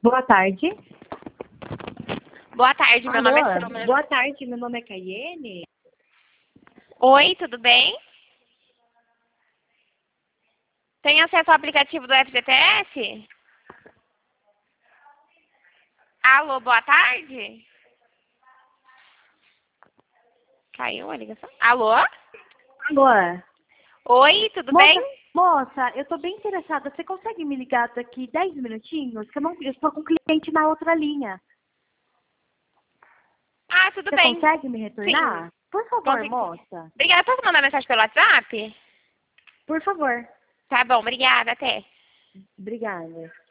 Boa tarde. Boa tarde, meu nome é Alô? Summer. Boa tarde, meu nome é Caiene. Oi, tudo bem? Tem acesso ao aplicativo do FGTS? Alô, boa tarde? Caiu a ligação? Alô? Alô? Oi, tudo Moça, bem? moça, eu tô bem interessada. Você consegue me ligar daqui 10 minutinhos? Que eu estou com um cliente na outra linha. Ah, tudo Você bem. consegue me Sim, retornar? Por favor, consegui. moça. Obrigada. Posso mandar mensagem pelo WhatsApp? Por favor. Tá bom, obrigada. Até. Obrigada.